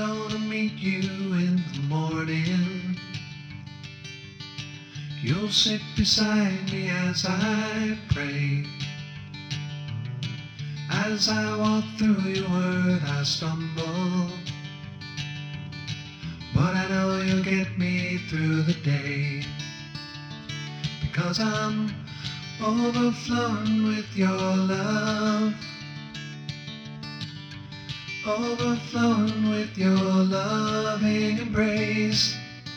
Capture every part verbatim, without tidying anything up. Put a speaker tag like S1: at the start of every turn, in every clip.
S1: gonna meet you in the morning. You'll sit beside me as I pray. As I walk through your word, I stumble, but I know you'll get me through the day, because I'm overflowing with your love, overflowing with your loving embrace,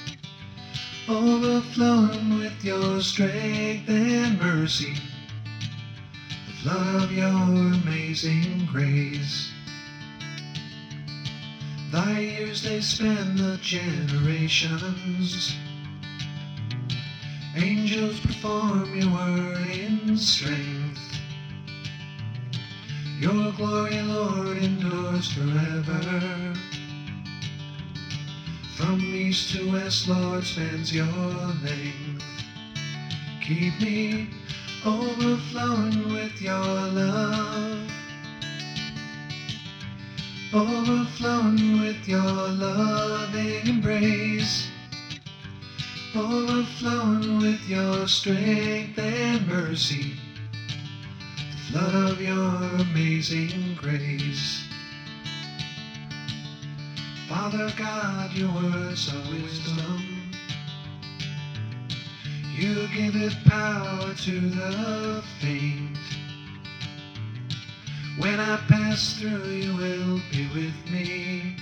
S1: overflowing with your strength and mercy, the flood of your amazing grace. Thy years they span the generations, angels perform your word in strength. Your glory, Lord, endures forever. From east to west, Lord, spans your length. Keep me overflowing with your love, overflowing with your loving embrace, overflowing with your strength and mercy, the flood of your amazing grace. Father God, your words are wisdom. You give it power to the faint. When I pass through, you will be with me.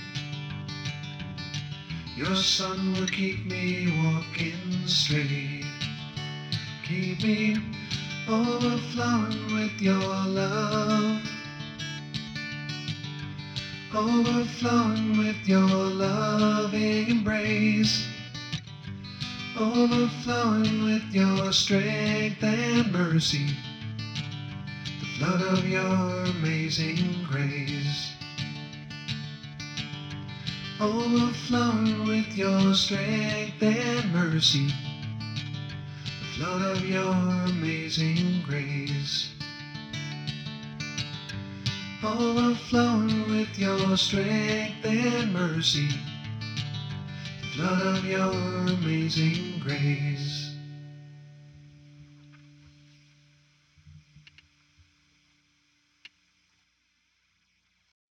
S1: Your Son will keep me walking straight. Keep me overflowing with your love, overflowing with your loving embrace, overflowing with your strength and mercy, the flood of your amazing grace. Overflowing with your strength and mercy, the flood of your amazing grace. Overflowing with your strength and mercy, the flood of your amazing grace.